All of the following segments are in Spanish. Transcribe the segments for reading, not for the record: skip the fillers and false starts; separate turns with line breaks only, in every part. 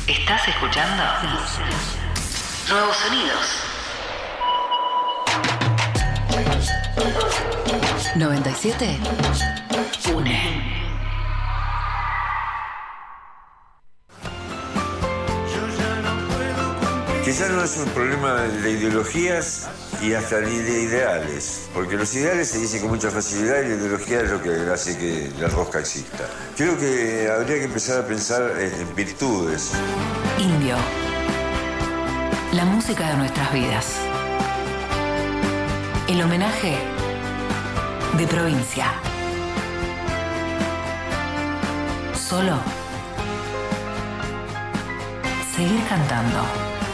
¿Estás escuchando? Nuevos sonidos. 97 une.
Quizás no es un problema de ideologías y hasta ni de ideales, porque los ideales se dicen con mucha facilidad y la ideología es lo que hace que la rosca exista. Creo que habría que empezar a pensar en virtudes.
Indio. La música de nuestras vidas. El homenaje de provincia. Solo seguir cantando.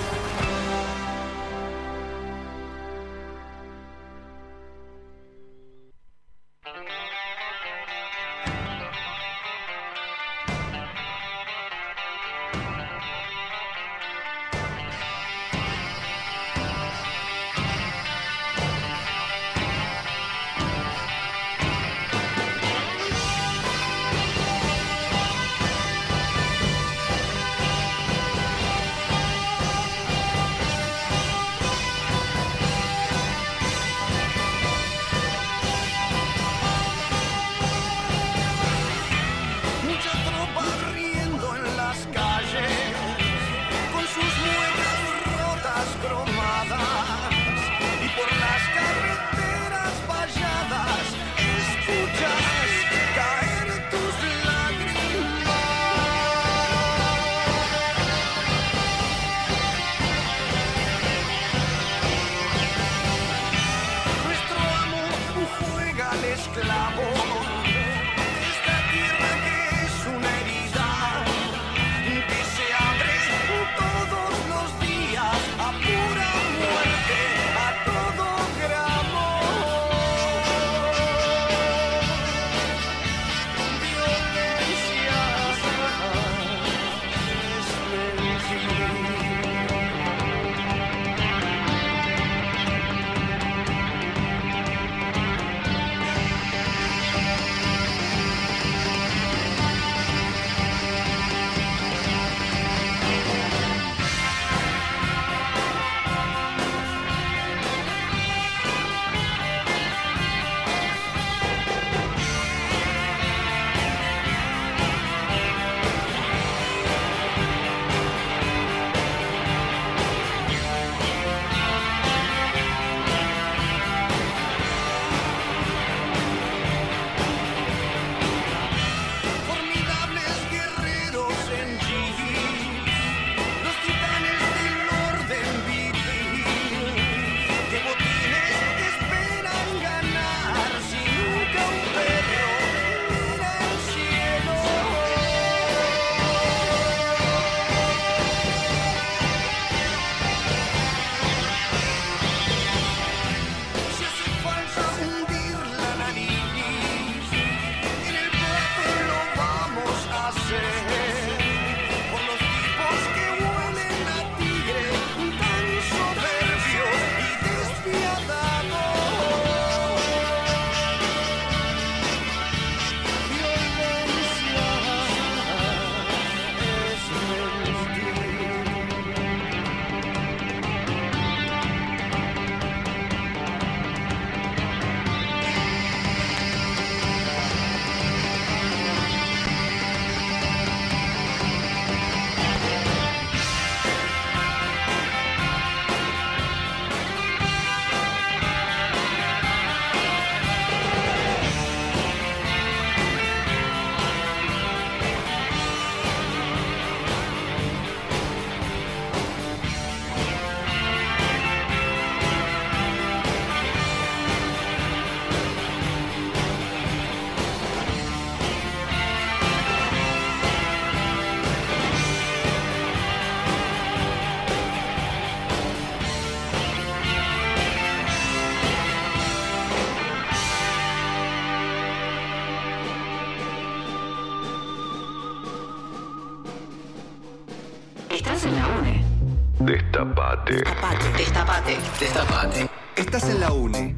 Estás en la UNE.
Destapate.
Destapate. Destapate.
Destapate.
Estás en la UNE.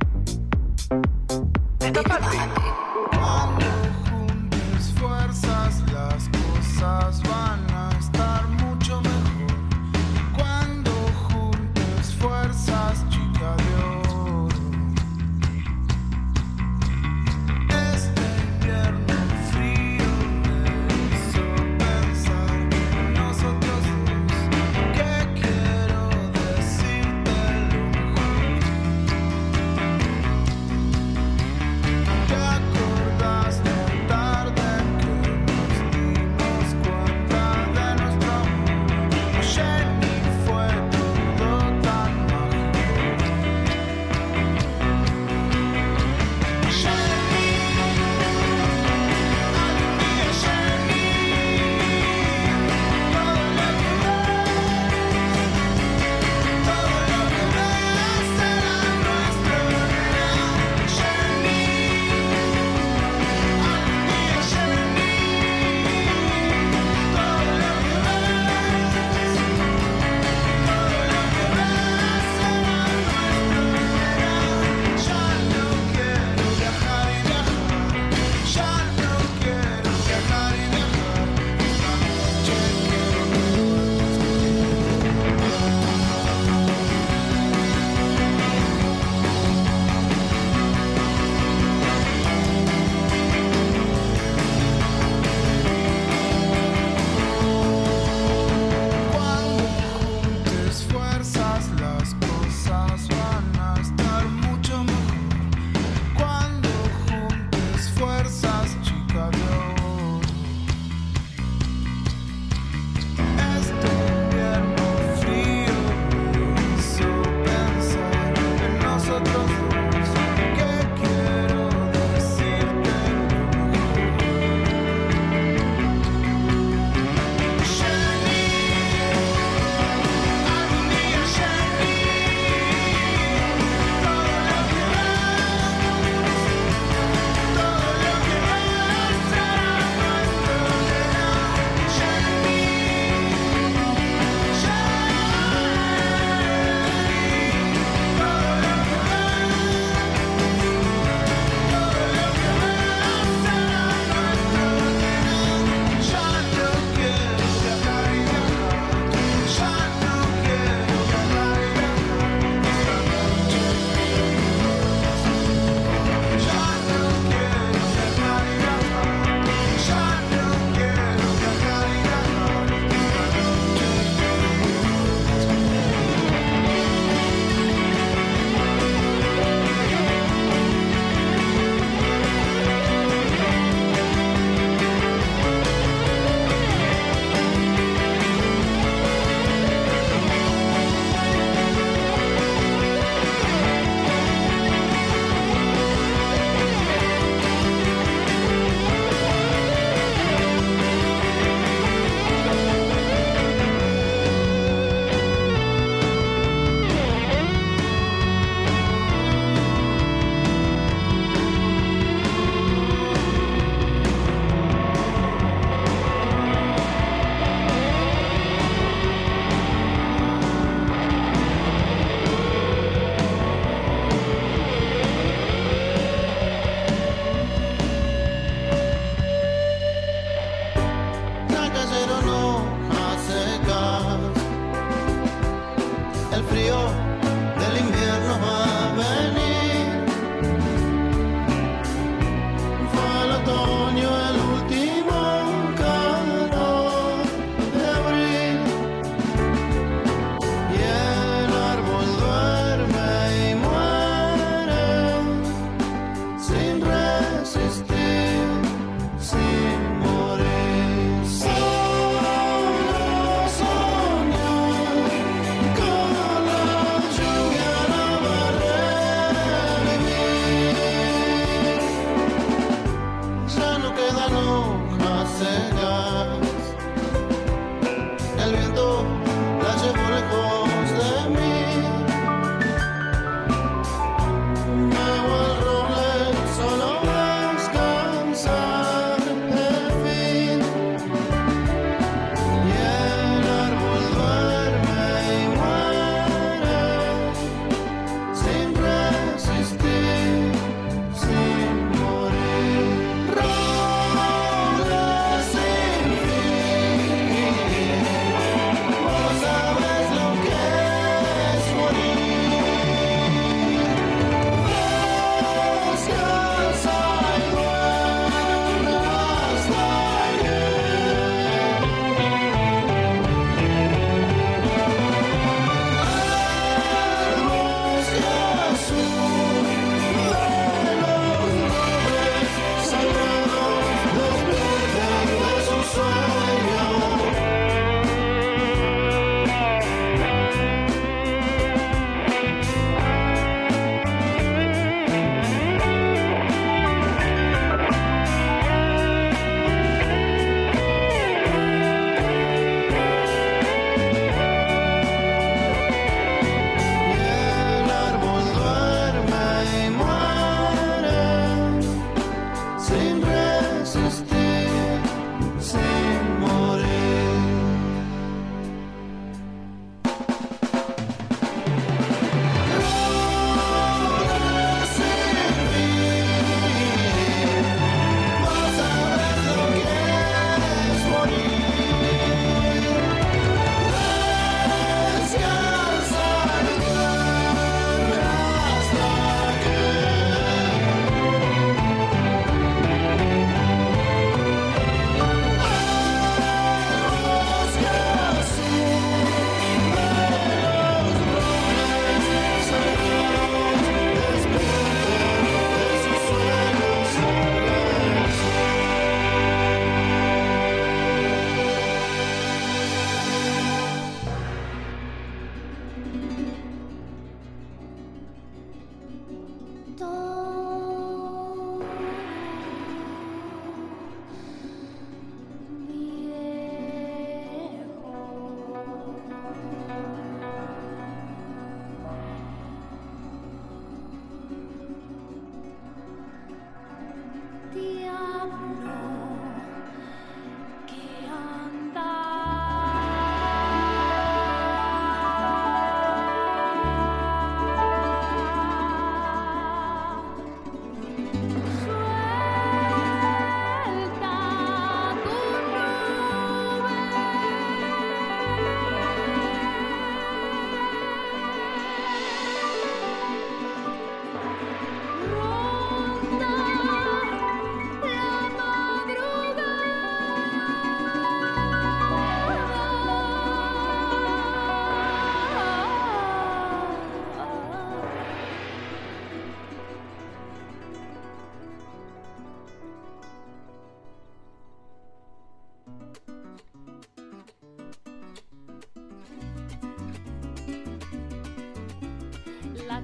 Destapate.
Cuando juntes fuerzas, las cosas van a estar mucho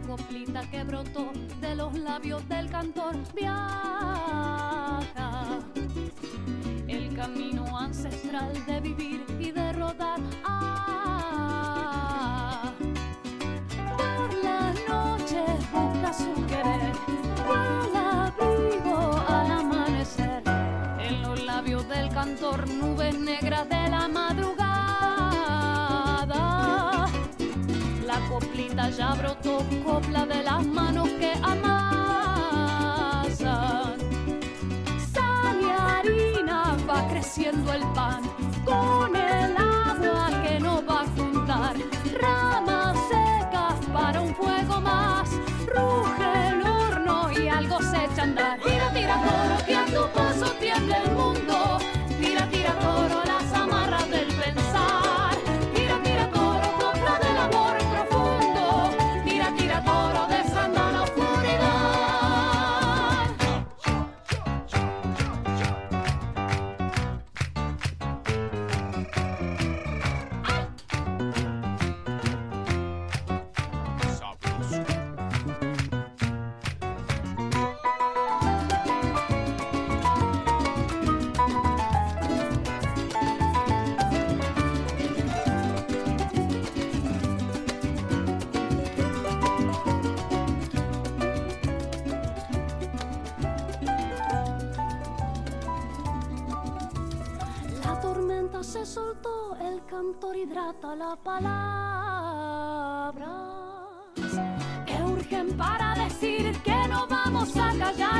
coplita que brotó de los labios del cantor viaja. El camino ancestral de vivir y de rodar. Por la noche busca su querer, al abrigo al amanecer. En los labios del cantor, nubes negras de la madrugada. La coplita ya brotó, copla de las manos que amasan. Sal y harina, va creciendo el pan, con el agua que nos va a juntar. Ramas secas para un fuego más, ruge el horno y algo se echa a andar. Tira, tira toro, que a tu paso tiembla el mundo. Tira, tira toro, las amarras del pensar. Tira, tira toro, copla del amor profundo. Tira, tira toro, desanda la oscuridad. Se soltó, el cantor hidrata la palabra que urgen para decir que no vamos a callar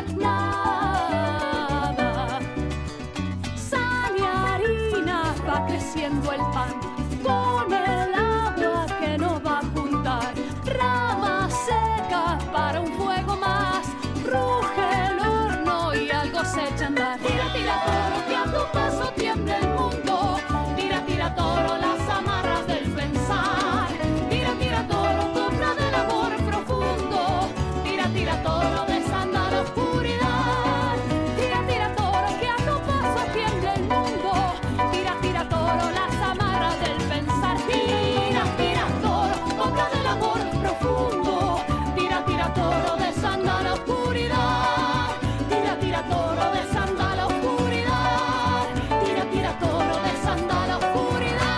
nada. Sal y harina, va creciendo el pan, con el agua que nos va a juntar. Ramas secas para un fuego más, ruge el horno y algo se echa a andar. Tira, tira toro, que a tu paso tiembla el mundo. Tira, tira toro, las amarras del pensar. Tira, tira toro, copla del amor profundo. Tira, tira toro, desanda la oscuridad. Tira, tira toro, que a tu paso tiembla el mundo. Tira, tira toro, las amarras del pensar. Tira, tira toro, copla del amor profundo. Tira, tira toro, desanda la oscuridad. Tira, tira toro, desanda la oscuridad. Tira, tira toro, desanda la oscuridad.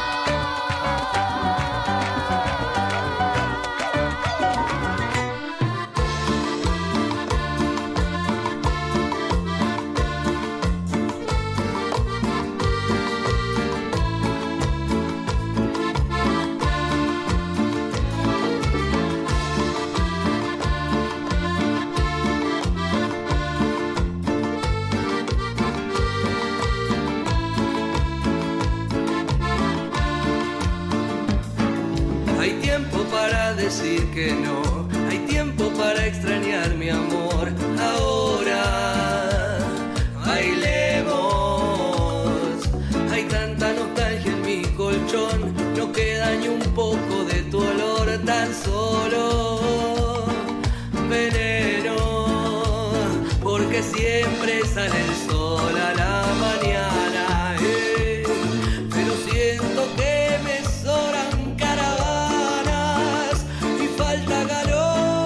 Hay tiempo para decir que no, hay tiempo para extrañar mi amor. Ahora bailemos, hay tanta nostalgia en mi colchón, no queda ni un poco de tu olor, tan solo veneno, porque siempre sale el sol a la mañana, pero siento que me sobran caravanas y falta calor.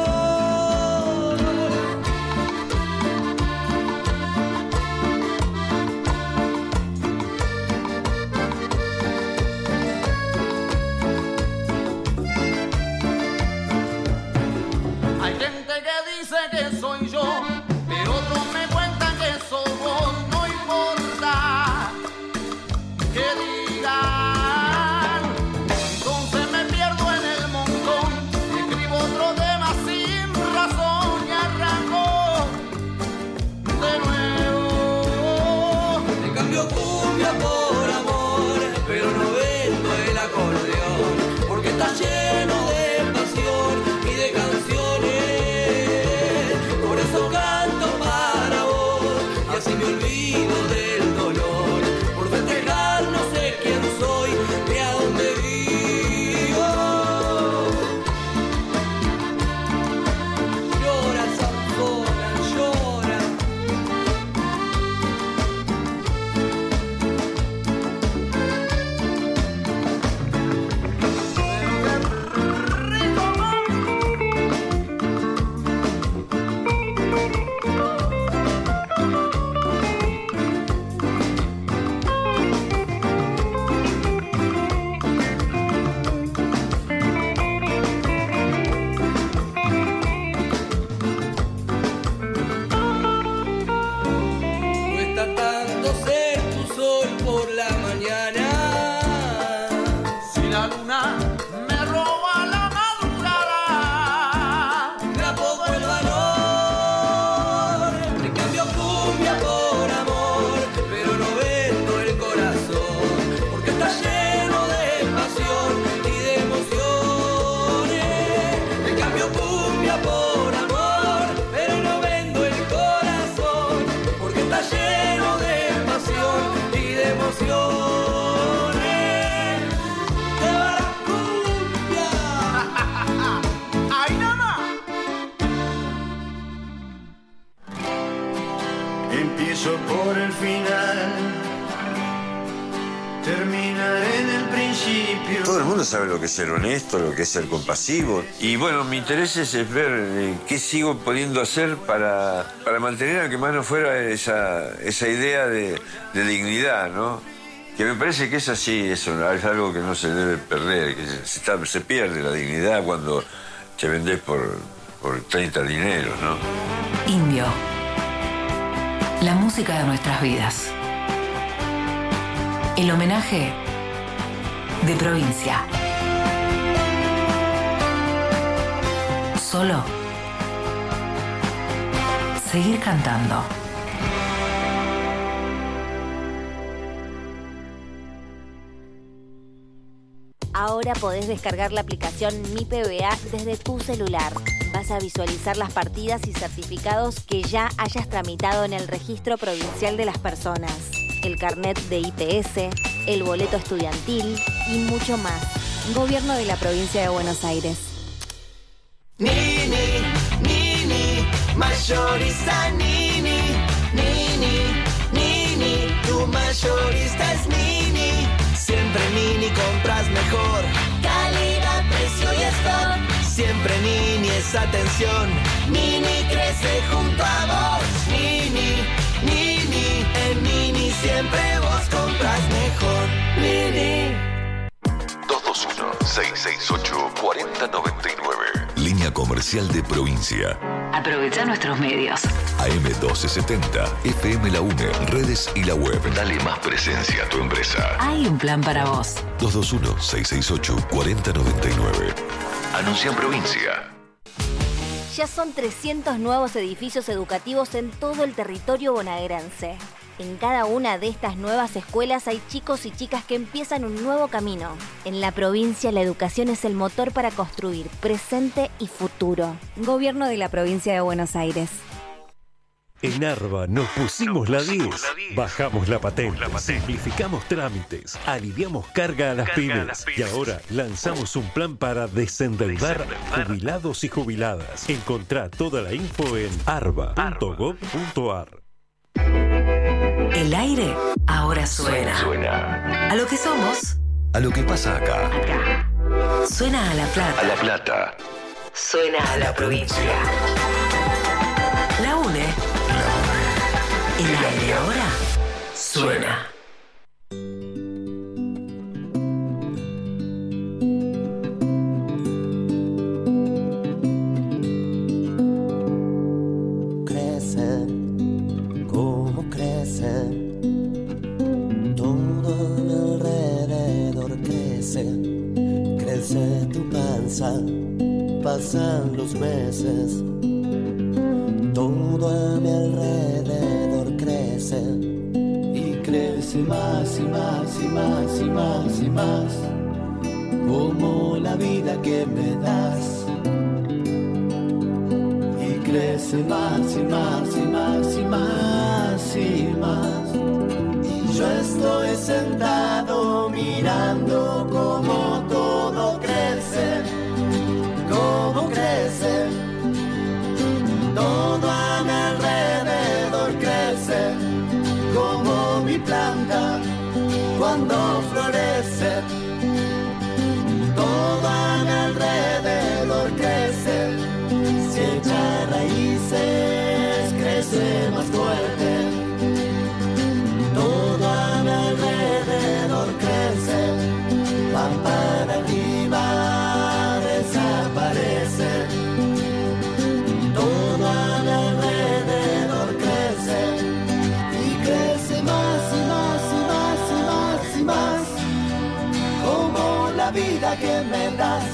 Hay gente que dice que soy yo, pero otros me cuentan que sos vos. No importa que digan, entonces me pierdo en el montón. Escribo otro tema sin razón y arranco de nuevo.
Te cambio cumbia por amor, pero no vendo el acordeón, porque está lleno de pasión y de canciones. Por eso canto para vos y así me olvido del dolor. Por festejar no sé quién soy ni a dónde vivo. Llora, zanfona, llora. un sol por la mañana.
Si la luna me roba la madrugada,
Me apodo el valor. Te cambio cumbia por amor, pero no vendo el corazón, porque está lleno de pasión y de emociones. Te cambio cumbia por amor, pero no vendo el corazón, porque está lleno de pasión y de emociones. Te va la cumbia.
¡ay, nada más!
Empiezo por el final, terminaré en el principio.
Todo el mundo sabe lo que es ser honesto, lo que es ser compasivo. Y bueno, mi interés es ver qué sigo pudiendo hacer para mantener, aunque más no fuera, esa idea de dignidad, ¿no? Que me parece que es así, es algo que no se debe perder, que se pierde la dignidad cuando te vendés por 30 dineros, ¿no?
Indio. La música de nuestras vidas. El homenaje de provincia. Solo seguir cantando.
Ahora podés descargar la aplicación Mi PBA desde tu celular. Vas a visualizar las partidas y certificados que ya hayas tramitado en el Registro Provincial de las Personas, el carnet de IPS, el boleto estudiantil y mucho más. Gobierno de la Provincia de Buenos Aires.
Nini, Nini, mayorista Nini, Nini, Nini, tu mayorista es Nini. Siempre Nini compras mejor, calidad, precio y stock. Siempre Nini es atención, Nini crece junto a vos. Nini, Nini, en Nini siempre vos compras mejor. Nini.
221-668-4099. Línea comercial de provincia.
Aprovecha nuestros medios.
AM1270, FM La UNE, redes y la web. Dale más presencia a tu empresa.
Hay un plan para vos.
221-668-4099. Anuncia en provincia.
Ya son 300 nuevos edificios educativos en todo el territorio bonaerense. En cada una de estas nuevas escuelas hay chicos y chicas que empiezan un nuevo camino. En la provincia, la educación es el motor para construir presente y futuro. Gobierno de la Provincia de Buenos Aires.
En Arba nos pusimos la 10, bajamos la patente, simplificamos trámites, aliviamos carga a las pymes y ahora lanzamos un plan para desendeudar jubilados y jubiladas. Encontrá toda la info en arba.gov.ar.
El aire ahora suena. A lo que somos.
A lo que pasa acá.
Suena a La Plata.
A La Plata.
Suena a la provincia. La UNE. El aire ahora suena.
Crecen, como crecen, todo alrededor crece, crece tu panza, pasan los meses. Todo a mi alrededor crece y crece más y más y más y más y más, como la vida que me das. Y crece más y más y más y más y más. Y yo estoy sentado mirando cómo todo crece, cómo crece. Todo a mi alrededor crece, como mi planta cuando florece. Todo a mi alrededor crece, si echa raíces crece más fuerte. Todo a mi alrededor crece, va para arriba, desaparece. Todo a mi alrededor crece y crece más y más y vida que me das.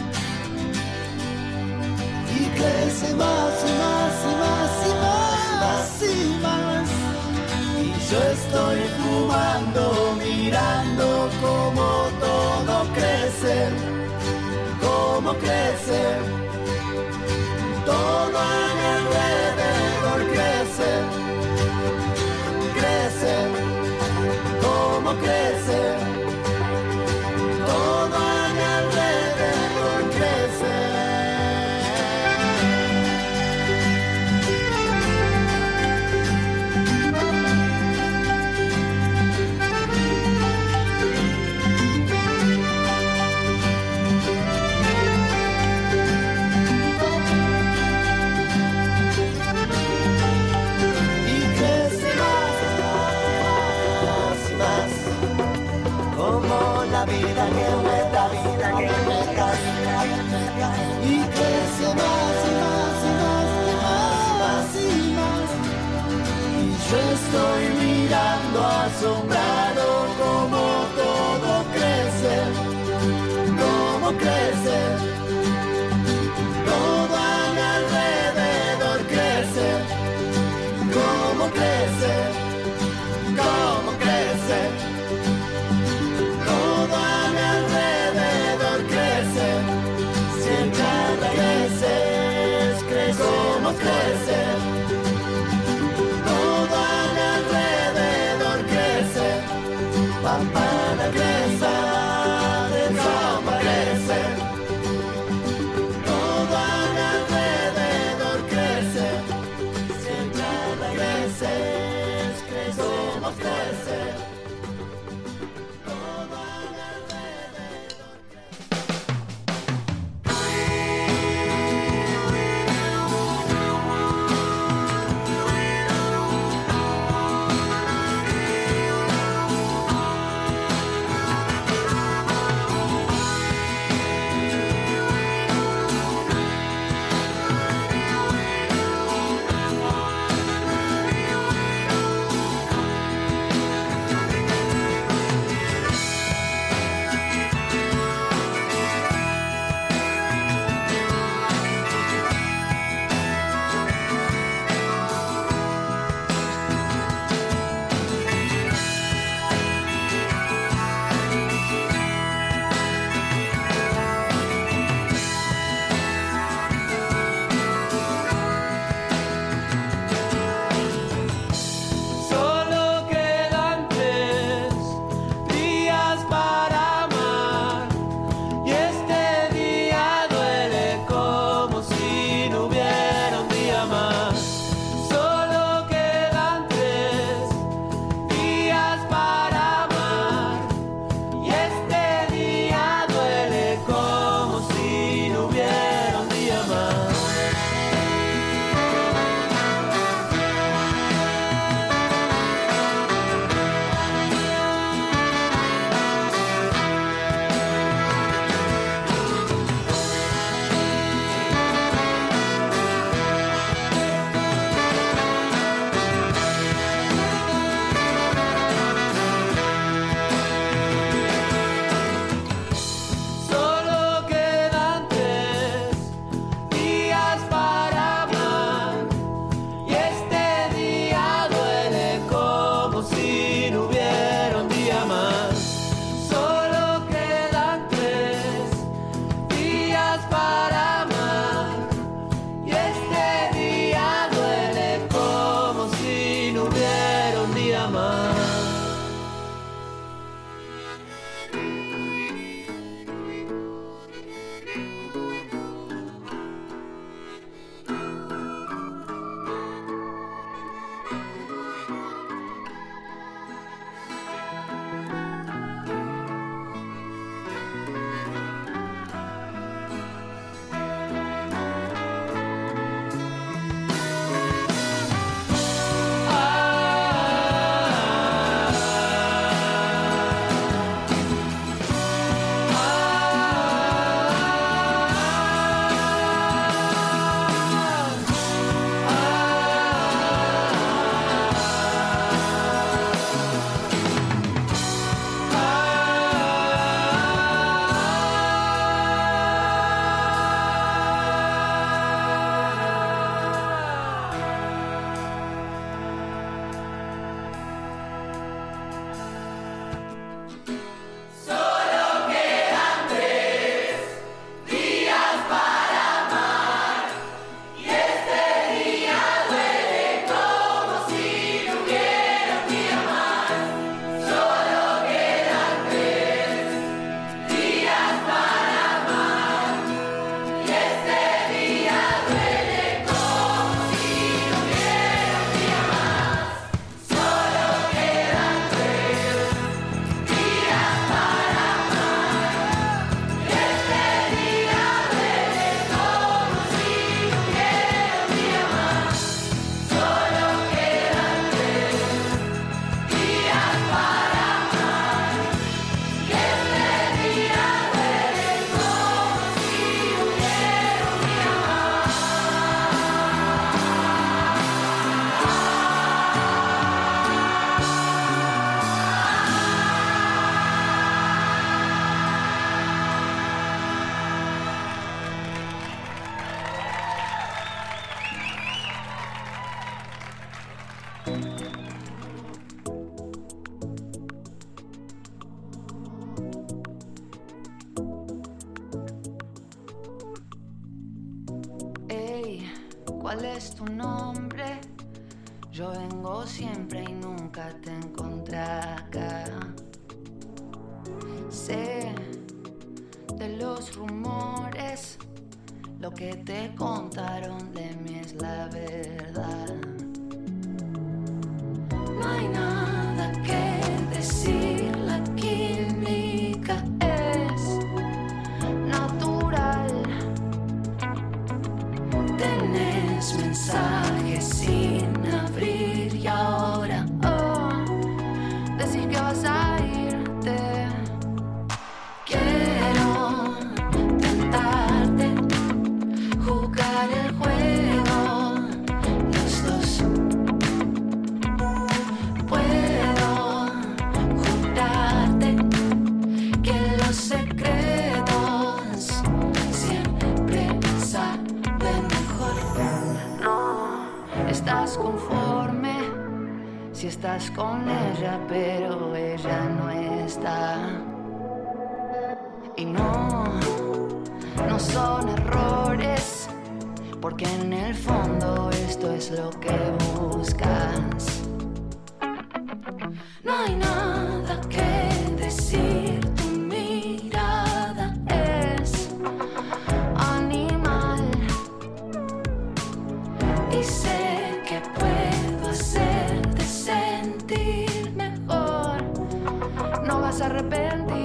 Y crece más y más y más y más y más. Y yo estoy fumando, mirando cómo todo crece, cómo crece. Todo a mi alrededor crece, crece, cómo crece. Todo a mi alrededor crece. La vida que me da, vida que me da, y crece más y más y más y más y más. Y yo estoy mirando asombrado como todo crece, como crece. Todo a mi alrededor crece, como crece, como crece. Todo a mi alrededor crece, si el cada creces, crece como crece. Todo a mi alrededor crece, pampana crece, como crece. Todo a mi alrededor crece, si el cada creces, crece como crece.
¿Cuál es tu nombre? Yo vengo siempre y nunca te encontré acá. Sé de los rumores, lo que te contaron de mí es la verdad. No hay nada que decir, la química es natural. Tenés mensajes sin abrir y ahora decís que vas a irte. Quiero tentarte, jugar el juego, los dos. Puedo jurarte que los secretos siempre saben mejor. No estás conforme si estás con ella, pero ella no está. Y no son errores, porque en el fondo esto es lo que buscas. No hay nada que decir, tu mirada es animal. Y sé que puedo hacerte sentir mejor, no vas a arrepentirte.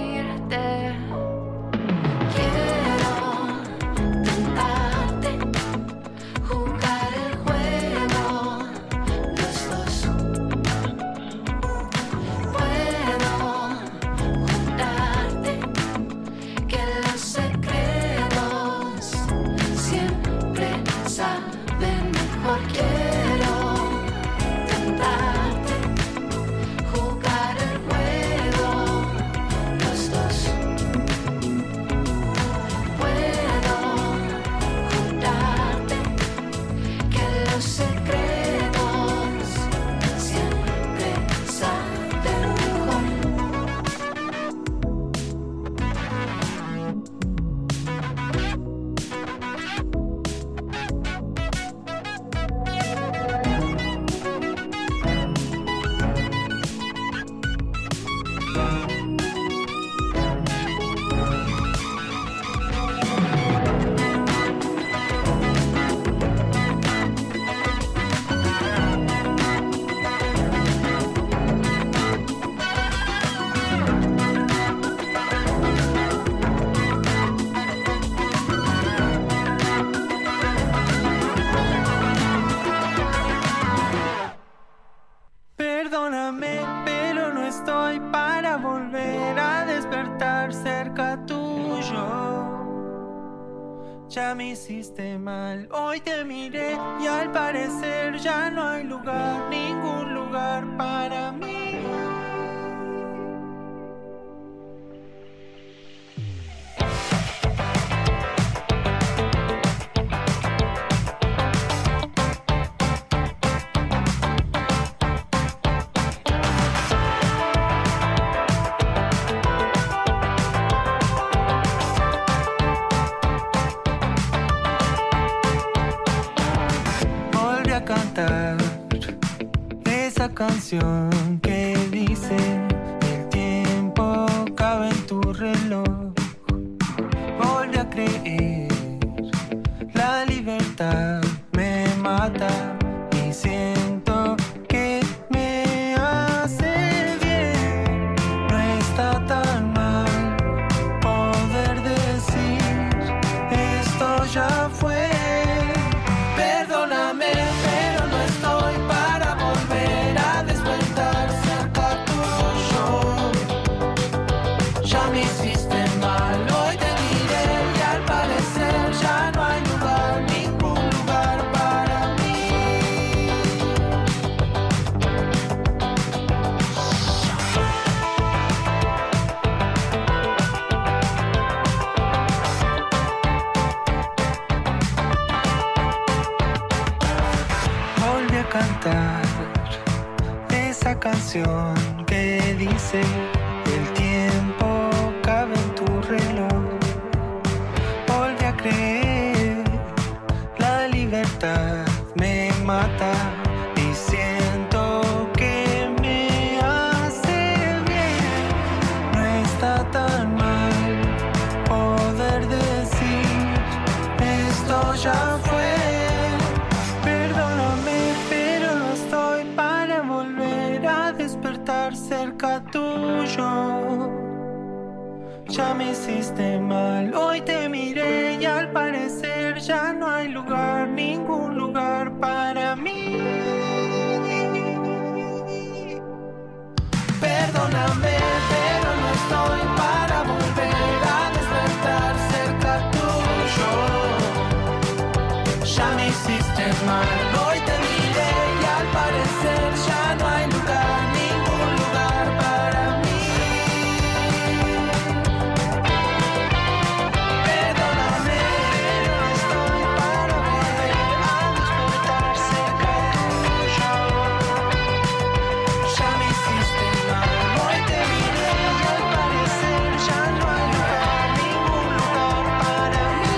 Perdóname, pero no estoy para volver a despertar cerca tuyo. Ya me hiciste mal, hoy te miré y al parecer ya no hay lugar, ningún lugar para mí. Esa canción que dice el tiempo cabe en tu reloj. Volví a creer, la libertad me mata y siento que me hace bien. No está tan mal poder decir esto ya fue. Perdóname, pero no estoy para volver a despertar cerca tuyo. Ya me hiciste mal, hoy te miré y al parecer ya no hay lugar, ningún lugar para mí. Volví a cantar esa canción que dice el tiempo cabe en tu reloj. Volví a creer, la libertad tuyo. Ya me hiciste mal, hoy te miré y al parecer ya no hay lugar, ningún lugar para mí. Perdóname, pero no estoy para volver a despertar cerca tuyo. Ya me hiciste mal, hoy te miré y al parecer ya no hay lugar, ningún lugar para mí. Perdóname, pero no estoy para volver a despertar cerca tuyo. Ya me hiciste mal, hoy te miré y al parecer ya no hay lugar, ningún lugar para mí.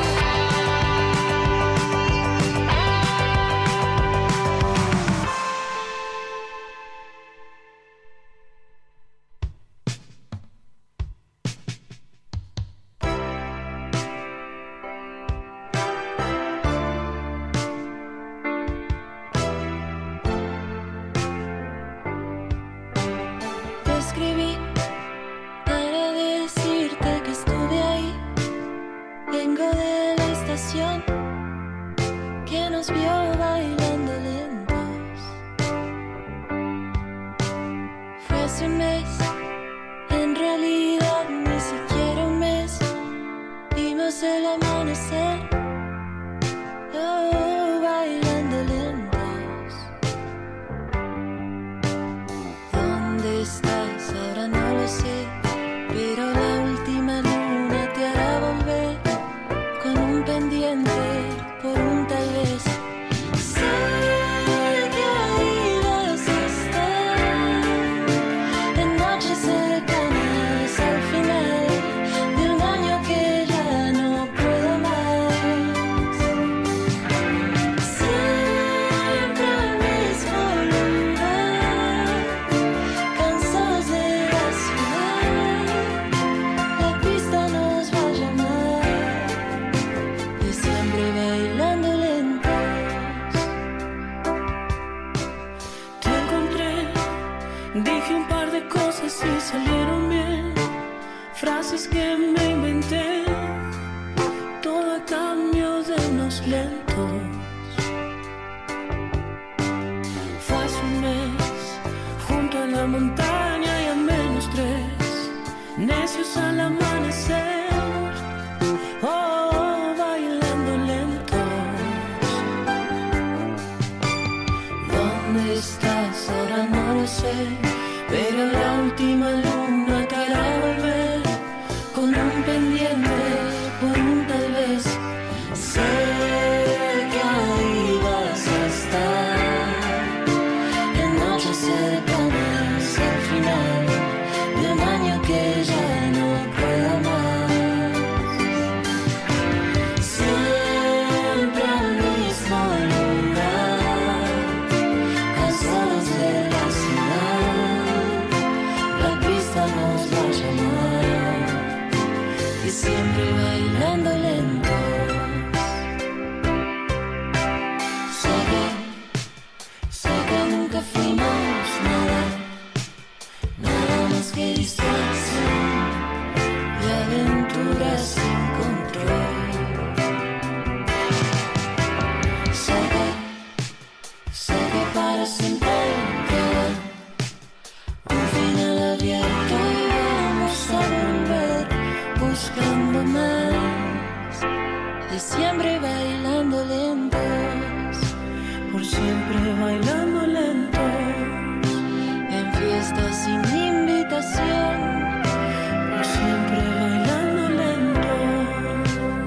Te escribí para decirte que estuve ahí. Vengo de la estación que nos vio bailando lentos. Fue hace un mes, en realidad ni siquiera un mes. Vimos el amanecer, oh, bailando lentos. ¿Dónde estás? Ahora no lo sé, pero la última luna te hará volver con un pendiente por un tal vez. Sé que ahí vas a estar en noches cercanas al final de un año que ya no puedo más. Siempre al mismo lugar, cansados de la ciudad, la pista nos va a llamar, de siempre bailando lentos.
Te encontré, dije un par de cosas y salieron bien. Frases que me inventé, todo a cambio de unos lentos. Fue hace un mes, junto a la montaña y a -3, necios al amanecer, oh, bailando lentos.
¿Dónde estás? Ahora no lo sé, pero la última luna te hará volver con un pendiente por un tal vez. Sé que ahí vas a estar en noches cercanas al final de un año que ya no pueda más. Siempre al mismo lugar, cansados de la ciudad, la pista nos va a llamar, y siempre bailando lentos. Sé que nunca fuimos nada más que distracción y aventuras sin control. Sé que para siempre queda un final abierto y vamos a volver buscando más, de siempre bailando lentos,
Por siempre bailando lentos,
en fiestas sin invitación,
por siempre bailando lentos.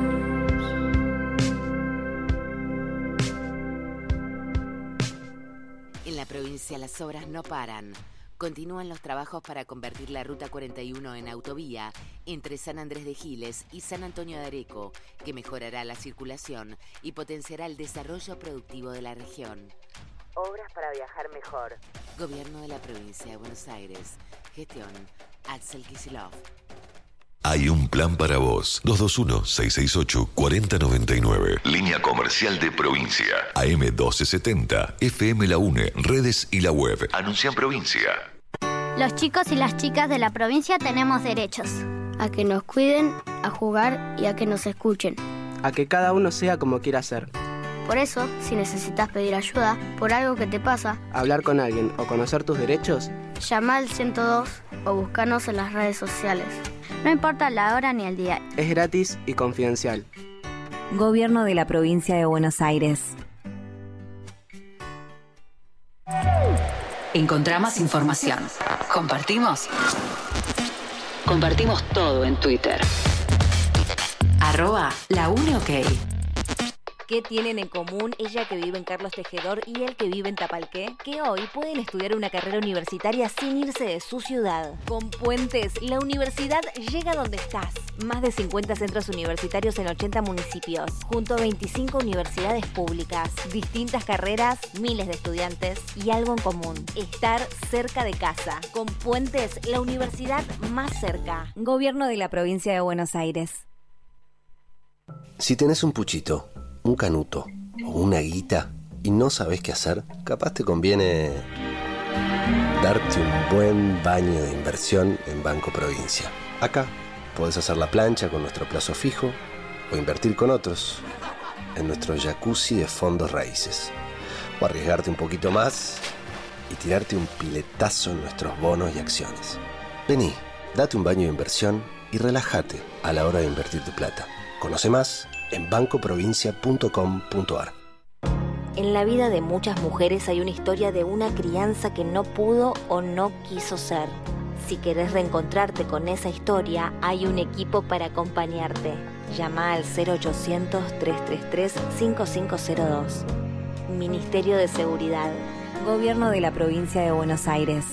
En la provincia las obras no paran. Continúan los trabajos para convertir la Ruta 41 en autovía entre San Andrés de Giles y San Antonio de Areco, que mejorará la circulación y potenciará el desarrollo productivo de la región. Obras para viajar mejor. Gobierno de la provincia de Buenos Aires. Gestión Axel Kicillof.
Hay un plan para vos. 221-668-4099. Línea comercial de provincia. AM 1270. FM La UNE. Redes y la web. Anuncia en provincia.
Los chicos y las chicas de la provincia tenemos derechos.
A que nos cuiden, a jugar y a que nos escuchen.
A que cada uno sea como quiera ser.
Por eso, si necesitas pedir ayuda por algo que te pasa,
hablar con alguien o conocer tus derechos,
llama al 102 o búscanos en las redes sociales.
No importa la hora ni el día.
Es gratis y confidencial.
Gobierno de la Provincia de Buenos Aires.
Encontramos información. Compartimos. Compartimos todo en Twitter. @LaUneOK.
¿Qué tienen en común ella que vive en Carlos Tejedor y él que vive en Tapalqué? Que hoy pueden estudiar una carrera universitaria sin irse de su ciudad. Con Puentes, la universidad llega donde estás. Más de 50 centros universitarios en 80 municipios, junto a 25 universidades públicas, distintas carreras, miles de estudiantes y algo en común: estar cerca de casa. Con Puentes, la universidad más cerca. Gobierno de la Provincia de Buenos Aires.
Si tenés un puchito, un canuto o una guita y no sabés qué hacer, capaz te conviene darte un buen baño de inversión en Banco Provincia. Acá podés hacer la plancha con nuestro plazo fijo o invertir con otros en nuestro jacuzzi de fondos raíces. O arriesgarte un poquito más y tirarte un piletazo en nuestros bonos y acciones. Vení, date un baño de inversión y relájate a la hora de invertir tu plata. Conoce más en bancoprovincia.com.ar.
En la vida de muchas mujeres hay una historia de una crianza que no pudo o no quiso ser. Si querés reencontrarte con esa historia, hay un equipo para acompañarte. Llama al 0800-333-5502. Ministerio de Seguridad. Gobierno de la Provincia de Buenos Aires.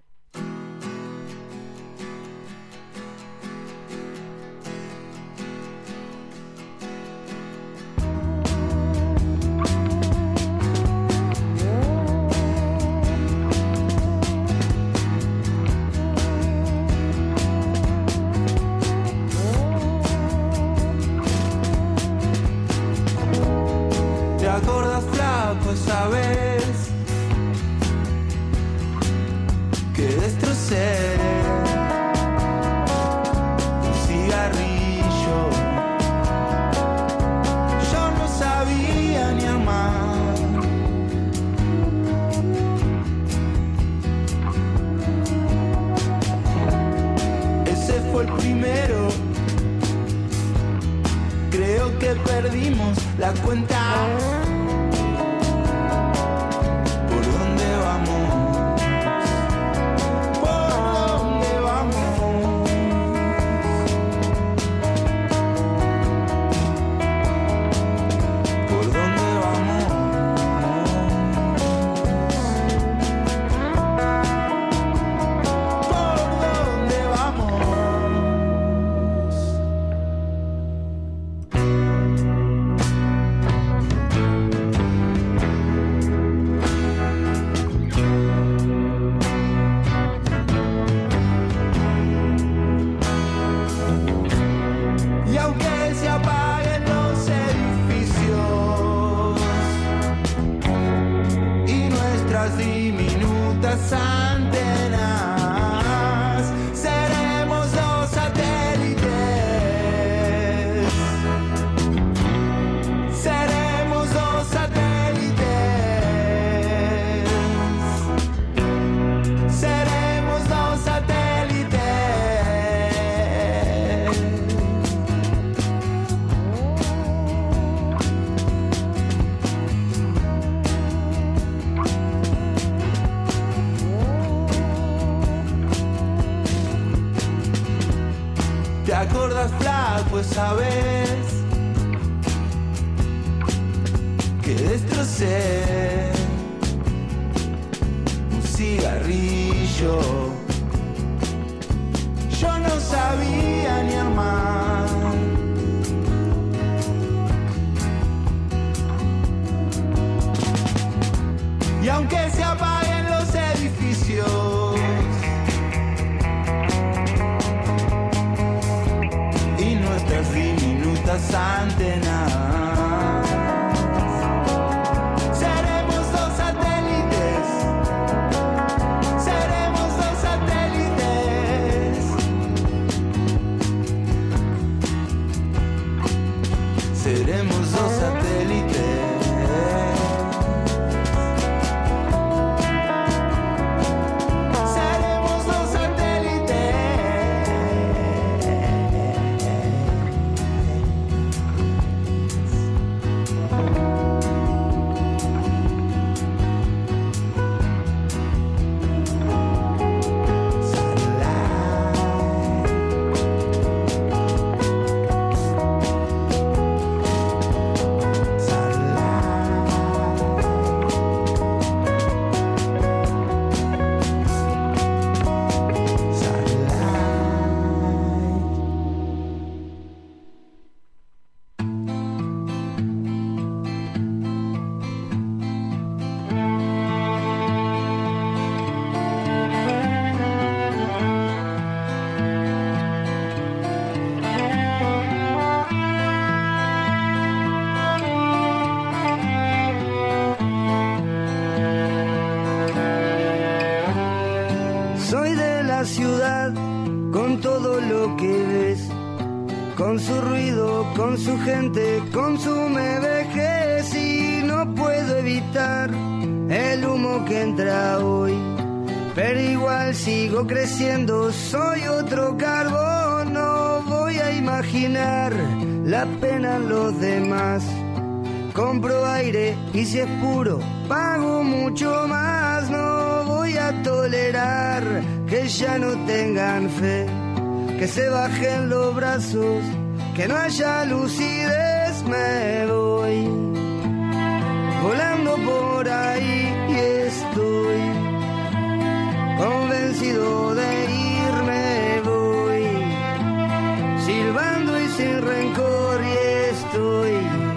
Pues sabes que destrocé un cigarrillo. Yo no sabía ni amar. Y aunque se apaguen los edificios, diminutas antenas, seremos dos satélites, seremos dos satélites. seremos dos satélites. Seremos dos satélites.
Soy de la ciudad con todo lo que ves, con su ruido, con su gente, consume vejez y no puedo evitar el humo que entra hoy. Pero igual sigo creciendo, soy otro carbón, no voy a imaginar la pena en los demás. Compro aire y si es puro, pago mucho más, no voy a tolerar que ya no tengan fe, que se bajen los brazos, que no haya lucidez, me voy volando por ahí y estoy convencido de irme, voy silbando y sin rencor y estoy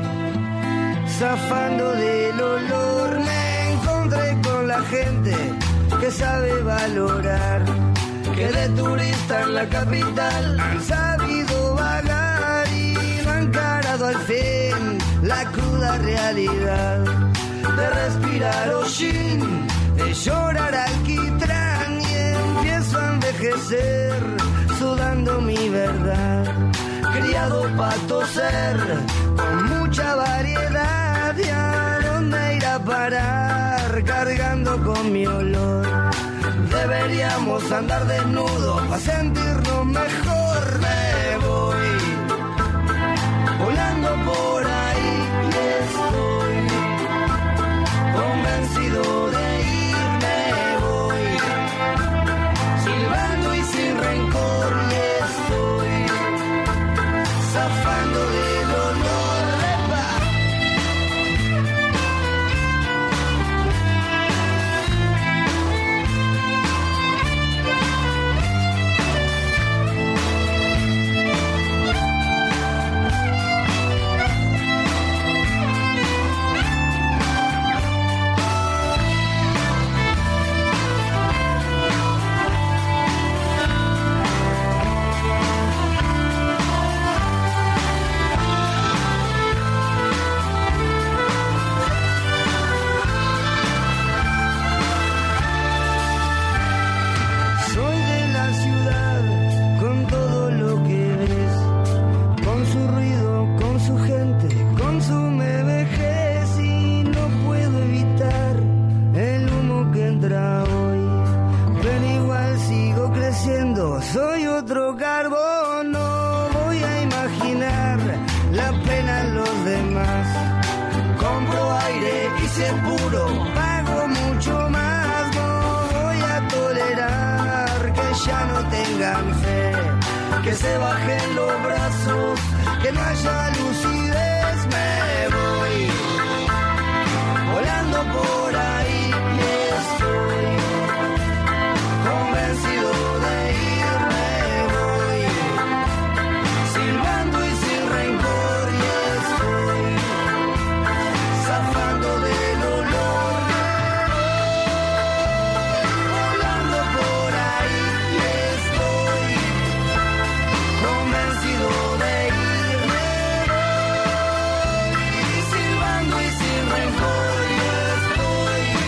zafando del olor. Me encontré con la gente que sabe valorar, que de turista en la capital han sabido vagar y no han encarado al fin la cruda realidad de respirar hollín, de llorar alquitrán y empiezo a envejecer sudando mi verdad, criado para toser con mucha variedad y a dónde ir a parar cargando con mi olor. Deberíamos andar desnudos para sentirnos mejor. Me voy volando por ahí y estoy convencido de irme, voy silbando y sin rencor y estoy zafando del olor. Soy otro carbón, no voy a imaginar la pena en los demás. Compro aire y si es puro, pago mucho más. No voy a tolerar que ya no tengan fe, que se bajen los brazos, que no haya lucidez. Me voy volando por ahí y estoy convencido de irme, voy silbando y sin rencor y estoy zafando del olor. Volando por ahí y estoy convencido de irme, voy silbando y sin rencor y estoy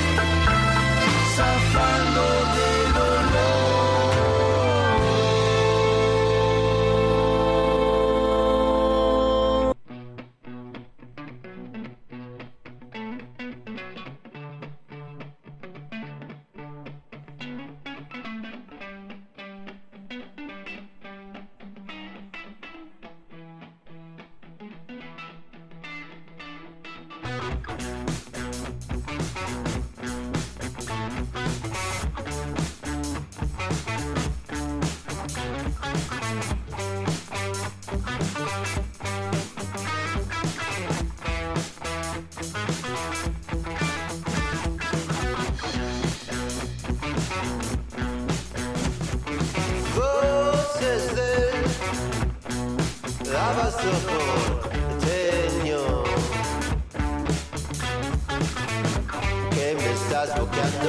porteño, que me estás boqueando,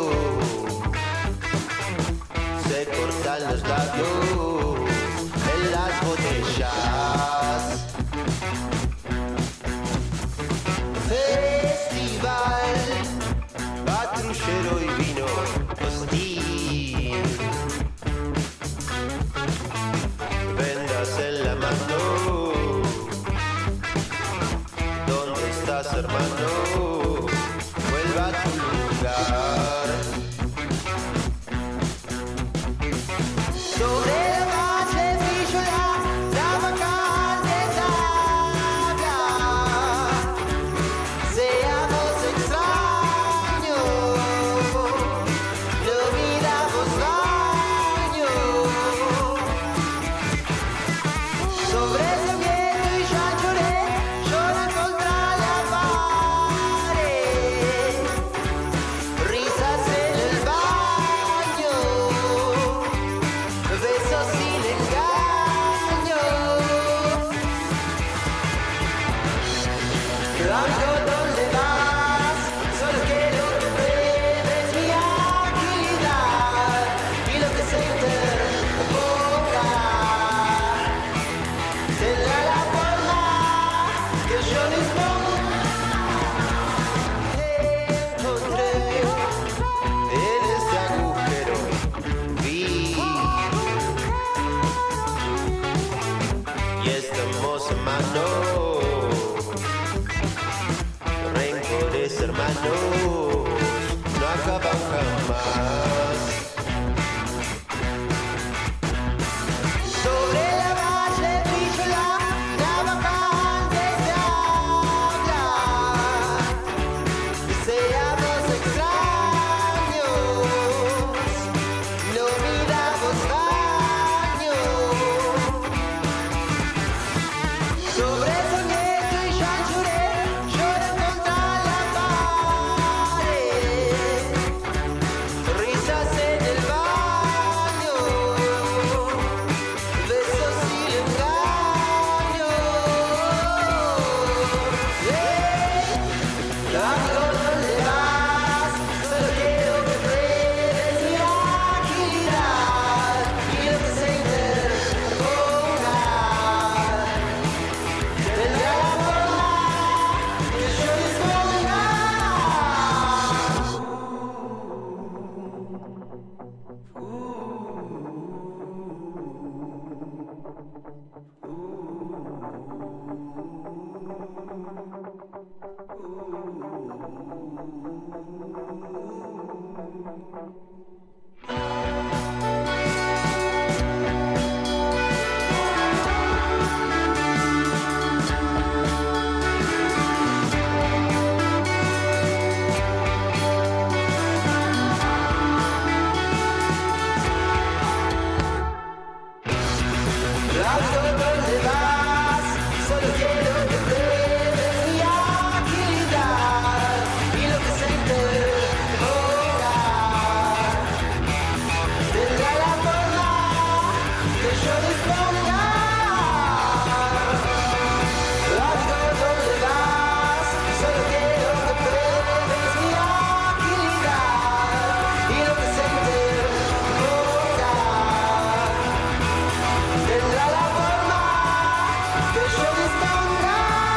se cortan los labios en las botellas. Festival, patrullero y vino hostil, vendas en la mano, ¿dónde estás, hermano? Vuelva a tu lugar. Sobre la calle brilló la vacante tabla. Seamos extraños, no miramos baño. Sobre ese viento y ya lloré, llora contra la pared. Risas en el baño, besos sin engaño. Blanco, ¿dónde vas? Solo quiero que pruebes mi agilidad y lo que se interponga tendrá la forma que yo dispongo. Te encontré en este agujero vil y estamos en mano. Rencores, hermanos, no acaban jamás. Sobre la valle brilló la vacante tabla. Seamos extraños, no miramos baño. Sobre soñeto y ya lloré, llora contra la pared. Risas en el baño, besos sin engaño. Blanco, ¿dónde vas? Solo quiero que pruebes mi agilidad y lo que se interponga tendrá la forma que yo disponga. Blanco, ¿dónde vas? Solo quiero que pruebes mi agilidad y lo que se interponga tendrá la forma que yo disponga. Blanco, ¿dónde vas? Solo quiero que pruebes mi agilidad y lo que se interponga tendrá la forma que yo disponga.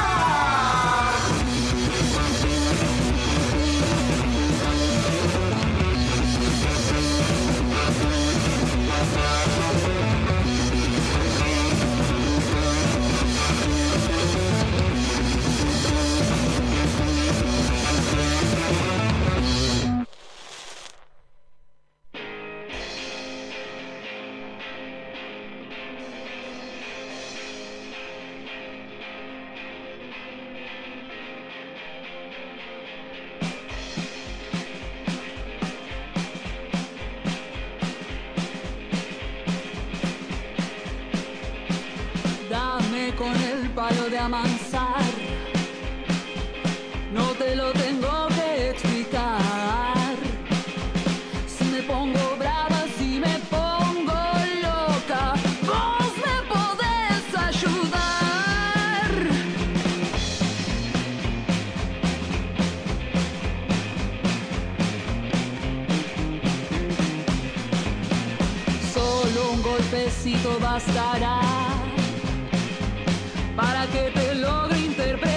Dame con el palo de amansar, no te lo tengo que explicar. Si me pongo brava, si me pongo loca, vos me podés ayudar. bastará para que te logre interpretar.